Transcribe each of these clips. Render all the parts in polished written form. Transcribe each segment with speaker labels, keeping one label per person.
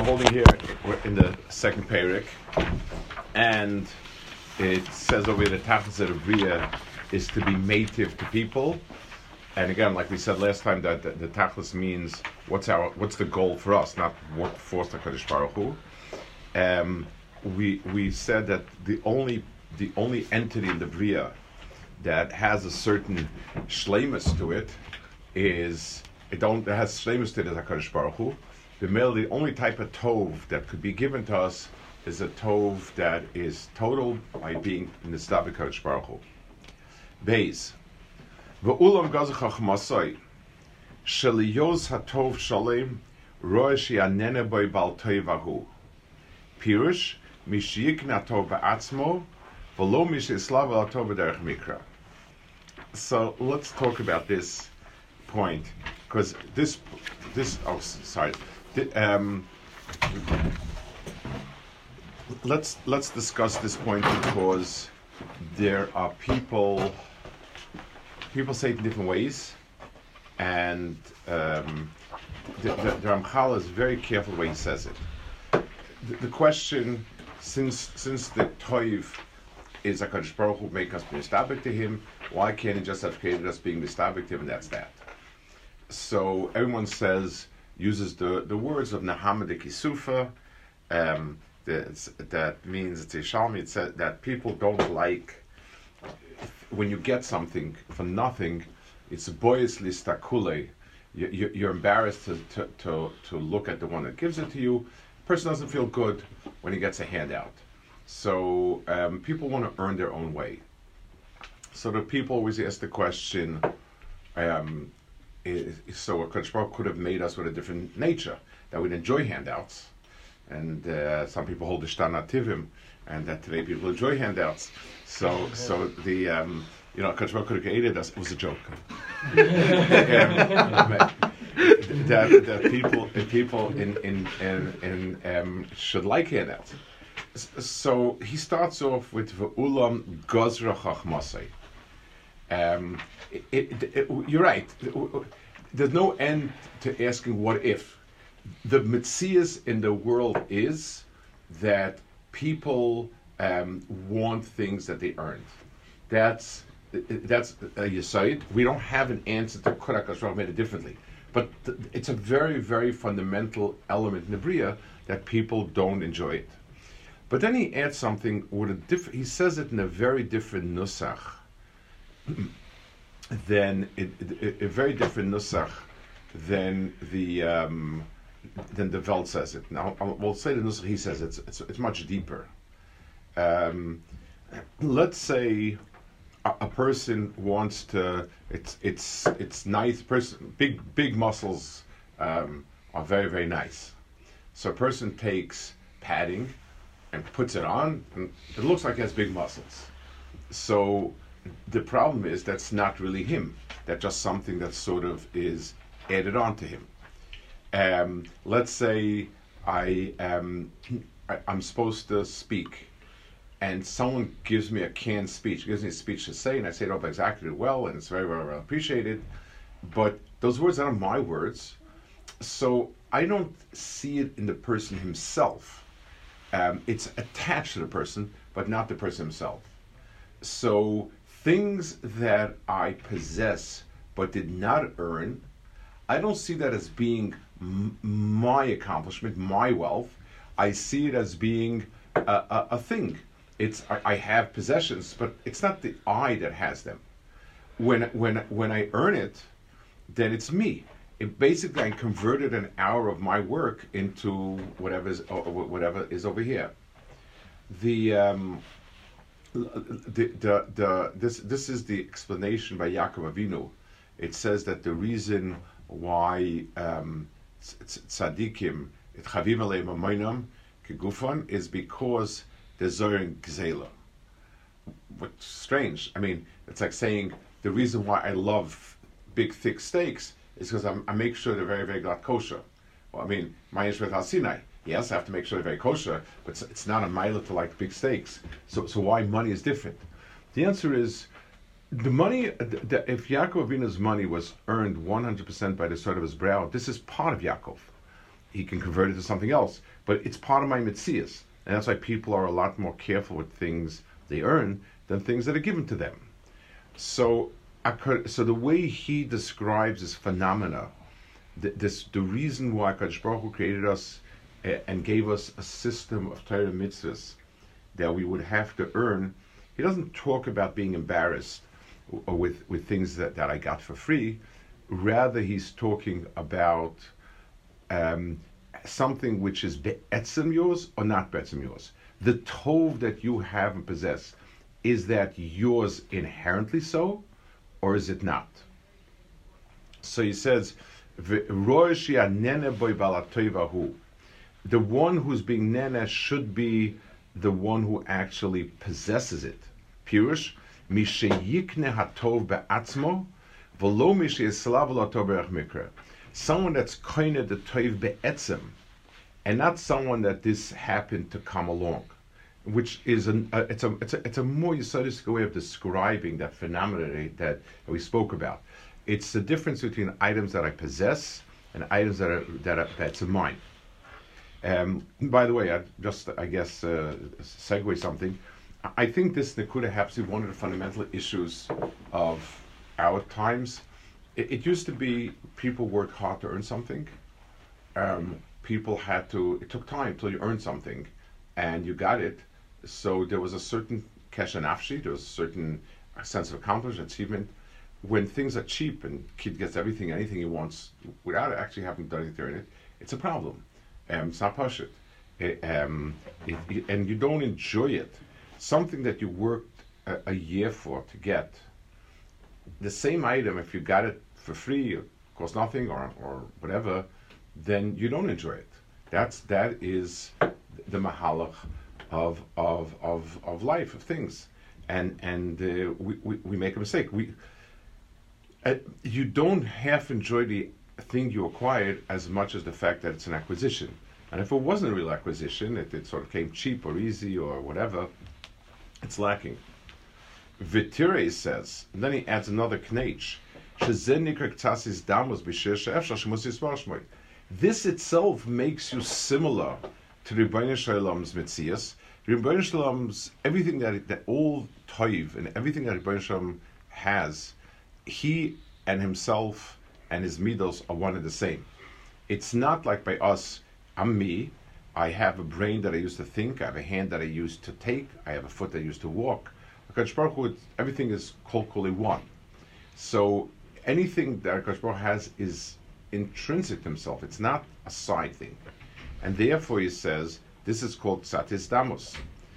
Speaker 1: we're holding here, we're in the second parak, and it says over here the tachlis of Bria is to be native to people. And again, like we said last time, that the tachlis means what's the goal for us, not what force the Kadosh Baruch Hu. We said that the only entity in the Bria that has a certain shleimus to it has shleimus to it as HaKadosh Baruch Hu. The only type of tov that could be given to us is a tov that is total by being nistab HaKadosh Baruch Hu. Beis. Ve'ulam gazach ha'chmasai sheliyos hatov shalem roe she'anene boi bal toivahu. Pirush mishiyikna tov ba'atzmo v'lo mishislav al tov b'derech mikra. So let's talk about this point, because let's discuss this point, because there are people say it in different ways, and the Ramchal is very careful the way he says it. The question, since the Toiv is HaKadosh Baruch Hu make us mistabek to him, why can't he just have created us being mistabek to him, and that's that? So everyone uses the words of Nehama de Kisufa. That means it's a Shalmi. It says that people don't like when you get something for nothing. It's boyes listakule. You're embarrassed to look at the one that gives it to you. The person doesn't feel good when he gets a handout. So people want to earn their own way. So the people always ask the question. So a Kadosh Baruch could have made us with a different nature, that we'd enjoy handouts, and some people hold the Shtar Nativim, and that today people enjoy handouts. So the Kadosh Baruch could have created us. It was a joke. that people in should like handouts. So he starts off with Ve'ulam Gazra Chachmasei. You're right. There's no end to asking what if. The metzias in the world is that people want things that they earned. That's a yesod. We don't have an answer to could HaKadosh Baruch Hu made it differently, but it's a very, very fundamental element in the Bria that people don't enjoy it. But then he adds something with a different. He says it in a very different nusach. Then a very different nusach than the Welt says it. Now we'll say the nusach he says it's much deeper. Let's say a person wants to. It's nice. Person big muscles are very, very nice. So a person takes padding and puts it on, and it looks like he has big muscles. So the problem is that's not really him. That's just something that sort of is added on to him. Let's say I'm supposed to speak, and someone gives me a canned speech, gives me a speech to say, and I say it over exactly well, and it's very, very well appreciated. But those words aren't my words, so I don't see it in the person himself. It's attached to the person, but not the person himself. So things that I possess but did not earn, I don't see that as being my accomplishment, my wealth. I see it as being a thing. I have possessions, but it's not the I that has them. When I earn it, then it's me. Basically, I converted an hour of my work into whatever is over here. This is the explanation by Yaakov Avinu. It says that the reason why tzaddikim it chavim aleim amoinam kegufon is because they're zorin gzela. What's strange? I mean, it's like saying the reason why I love big thick steaks is because I make sure they're very, very glad kosher. Well, I mean, my Yishvet Har Sinai. Yes, I have to make sure they're very kosher, but it's not a mile to like big steaks. So why money is different? The answer is the money. If Yaakov Avinu's money was earned 100% by the sweat of his brow, this is part of Yaakov. he can convert it to something else. But it's part of my mitzias, and that's why people are a lot more careful with things they earn than things that are given to them. So, so the way he describes this phenomena, the reason why Kadosh Baruch Hu created us and gave us a system of Torah mitzvahs that we would have to earn, he doesn't talk about being embarrassed with things that I got for free. Rather, he's talking about something which is be'etzem yours or not be'etzem yours. The tov that you have and possess, is that yours inherently so, or is it not? So he says, the one who's being nene should be the one who actually possesses it. Pirush, misheyikne hatov be'atzmo, v'lo misheyeslav l'atov berach mikra. Someone that's koine the tov be'etzem, and not someone that this happened to come along, which is it's a more yesodistic way of describing that phenomenon that we spoke about. It's the difference between items that I possess and items that's mine. By the way, I guess segue something. I think this Nakuda happens to be one of the fundamental issues of our times. It used to be people worked hard to earn something. It took time till you earned something, and you got it. So there was a certain kesha nafshi, there was a certain sense of accomplishment, achievement. When things are cheap and kid gets anything he wants without actually having done anything to earn it, it's a problem. It's not pashut. And you don't enjoy it. Something that you worked a year for to get, the same item, if you got it for free, it costs nothing or whatever, then you don't enjoy it. That is the mahalach of life, of things. And we make a mistake. You don't half enjoy the thing you acquired as much as the fact that it's an acquisition. And if it wasn't a real acquisition, it sort of came cheap or easy or whatever, it's lacking. Vitire says, and then he adds another knech. This itself makes you similar to the Rebbeinu Shalom's Metzias. Rebbeinu Shalom's, everything that all Toiv and everything that Rebbeinu Shalom has, he and himself and his midos are one and the same. It's not like by us, I'm me, I have a brain that I used to think, I have a hand that I used to take, I have a foot that I used to walk. HaKadosh Baruch Hu, everything is kol one. So anything that HaKadosh Baruch Hu has is intrinsic to himself. It's not a side thing. And therefore he says, this is called Tzatis Damos.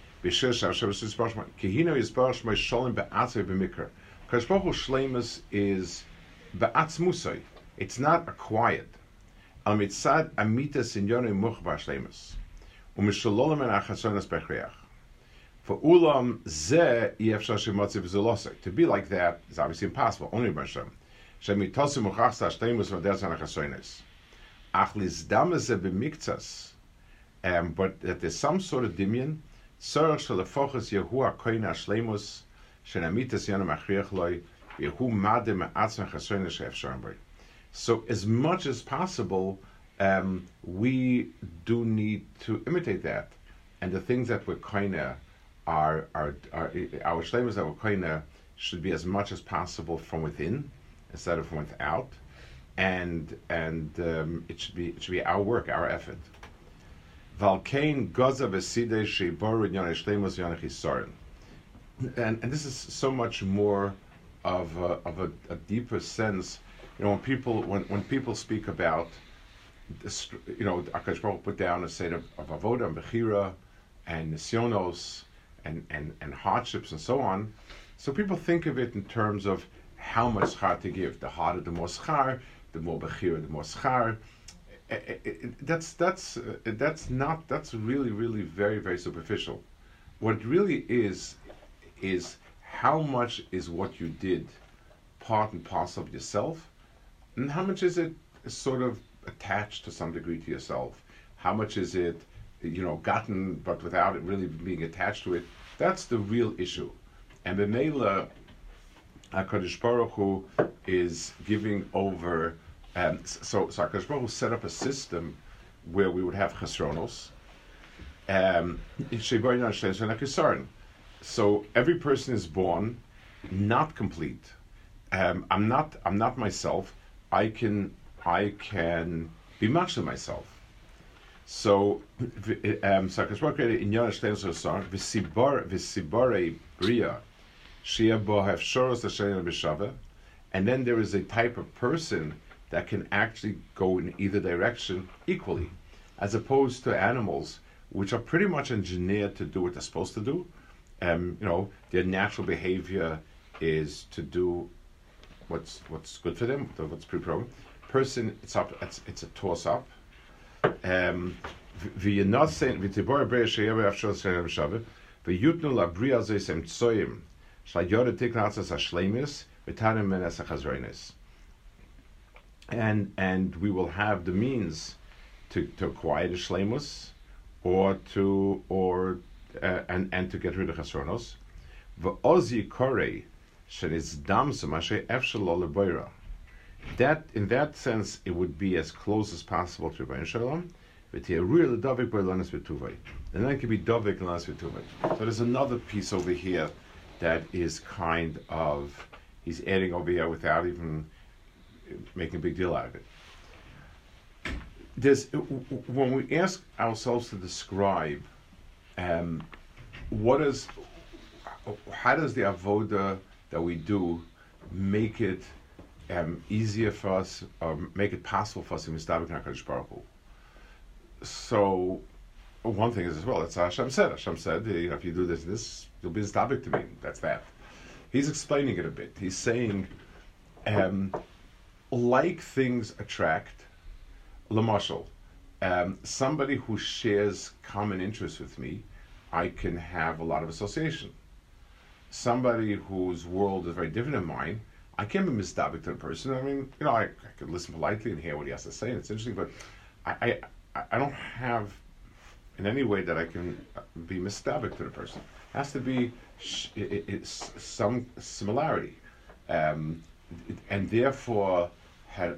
Speaker 1: HaKadosh Baruch Hu Shleimus is Ba'atzmusai. It's not acquired. Al mitzad amitas in yonei muchbar Shleimus. U'mishalolam en achasonas bechreach. For ulam zeh yefshar shemotziv zulosai. To be like that is obviously impossible. Only by Hashem. Shemitosu muchachsa Shleimus v'dersan achasonas. Ach lizdam zeh b'miktzas. But that there's some sort of dimion. Tzorach shelefochas Yehu HaKoyin HaShleimus shenamitas yonei machriach loi Yehu madem me'atzma chasonas she'efshar b'y. So as much as possible, we do need to imitate that. And the things that we're koina are our shleimus that we're koina should be as much as possible from within instead of from without. And it should be our work, our effort. Valkain goza v'sidei sheibor yonei shleimus yonei chisaron. And this is so much more of a deeper sense. You know, when people speak about this, you know, HaKadosh Baruch Hu put down a set of avoda and bechira and nisyonos and hardships and so on. So people think of it in terms of how much schar to give. The harder, the more schar. The more bechira, the more schar. That's really very, very superficial. What it really is how much is what you did part and parcel of yourself, and how much is it sort of attached to some degree to yourself? How much is it, you know, gotten but without it really being attached to it? That's the real issue. And the Neila HaKadosh Baruch Hu is giving over. So HaKadosh Baruch Hu set up a system where we would have chesronos. So every person is born not complete. I'm not myself. I can be much of myself. So Hakadosh Baruch Hu in Yonah Shleim song v'sibare bria shia bo hafshoros l'shein b'shava, and then there is a type of person that can actually go in either direction equally, as opposed to animals which are pretty much engineered to do what they're supposed to do. Their natural behavior is to do what's good for them, what's pre-programmed. Person, it's a toss-up. And then he says and we will have the means to acquire the shleimus, or to get rid of chesronos. That, in that sense, it would be as close as possible to Rebbeinu Shalom. But here, really, Davik Berlanis Vituvay, and then it could be Davik Lanas Vituvay. So there's another piece over here that is kind of, he's adding over here without even making a big deal out of it. When we ask ourselves to describe how does the avoda that we do make it easier for us, or make it possible for us to mistabek HaKadosh Baruch Hu. So one thing is as well, it's Hashem said. Hashem said, if you do this, you'll be mistabek to me. That's that. He's explaining it a bit. He's saying, like things attract, l'mashal, somebody who shares common interests with me, I can have a lot of association. Somebody whose world is very different than mine, I can't be mistabek to the person. I mean, I could listen politely and hear what he has to say, and it's interesting, but I don't have in any way that I can be mistabek to the person. It has to be some similarity, and therefore had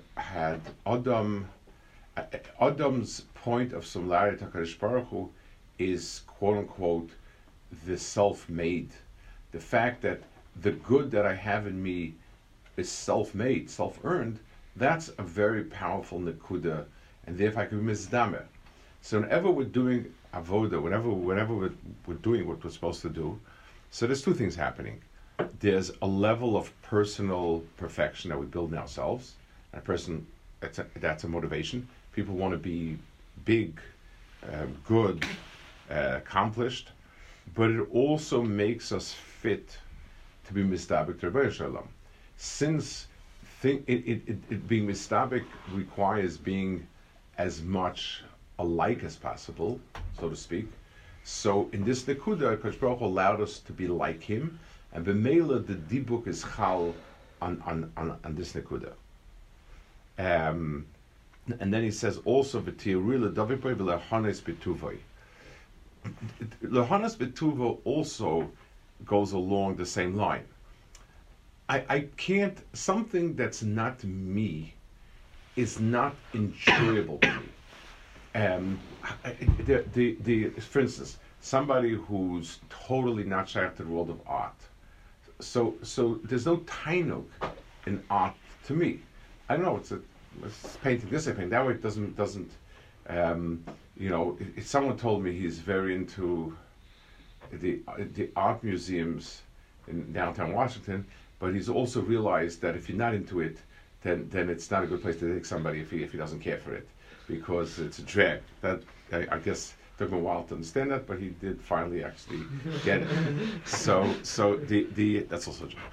Speaker 1: Adam's point of similarity to HaKadosh Baruch Hu is quote unquote the self-made, the fact that the good that I have in me is self-made, self-earned. That's a very powerful nekuda, and therefore I can be mizdamer. So whenever we're doing avoda, whenever we're doing what we're supposed to do, so there's two things happening. There's a level of personal perfection that we build in ourselves, and that's a motivation. People want to be big, good, accomplished, but it also makes us fit to be mistabek to Rebbeinu Shalom. Since being mistabek requires being as much alike as possible, so to speak. So in this nekuda, Kadosh Baruch Hu allowed us to be like him, and b'meila the dibuk is chal on this nekuda. And then he says also v'tiuri l'davipoy v'lehanes b'tuvoi. Lehanes b'tuvo also goes along the same line. I can't, something that's not me is not enjoyable to me. For instance, somebody who's totally not shaykh to the world of art. So there's no tainuk in art to me. I don't know, it's painting this, I paint that way. It doesn't. If someone told me he's very into the art museums in downtown Washington, but he's also realized that if you're not into it, then it's not a good place to take somebody if he doesn't care for it, because it's a drag. That I guess took him a while to understand that, but he did finally actually get it. So the that's also true.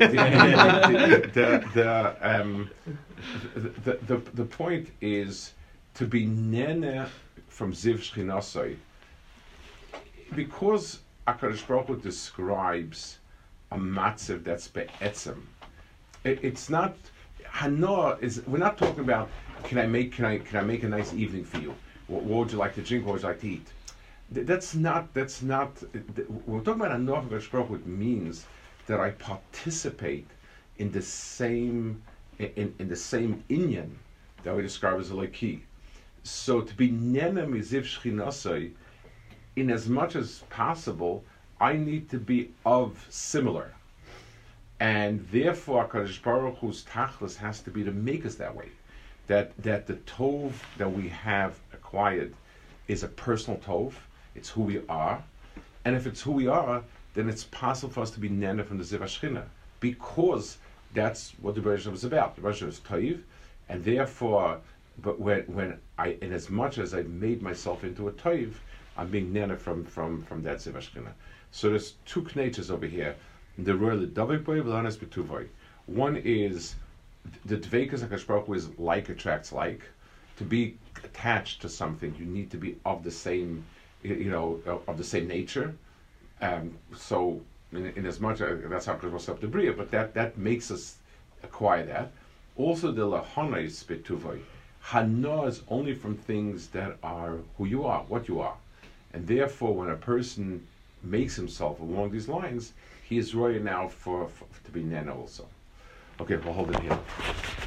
Speaker 1: The point is to be nene from Ziv Shchinasai, because HaKadosh Baruch Hu describes a matziv that's be'etzem. It's not Hanoah is. We're not talking about can I make a nice evening for you? What would you like to drink? What would you like to eat? That's not. When we're talking about Hanoah from HaKadosh Baruch Hu, it means that I participate in the same in the same inyan that we describe as a loki. So to be nene miziv shchinasai, in as much as possible, I need to be of similar. And therefore, HaKadosh Baruch Hu's tachlis has to be to make us that way. That the tov that we have acquired is a personal tov. It's who we are. And if it's who we are, then it's possible for us to be nene from the Ziv HaShchina. Because that's what the Rebbe was about. The Rebbe was tov. And therefore, but when I, in as much as I've made myself into a tov, I'm being nene from that Ziv HaShchina. So there's two knetches over here. The royal Davik boy, V'lanes B'tuvoi. One is the Dveikas HaKadosh Baruch Hu is like attracts like. To be attached to something, you need to be of the same, of the same nature. So, in as much that's how HaKadosh Baruch Hu the Bria, but that makes us acquire that. Also, the Lahana is B'tuvoi. Hana is only from things that are who you are, what you are, and therefore, when a person makes himself along these lines, he is royal now to be nana also. Okay, we'll hold it here.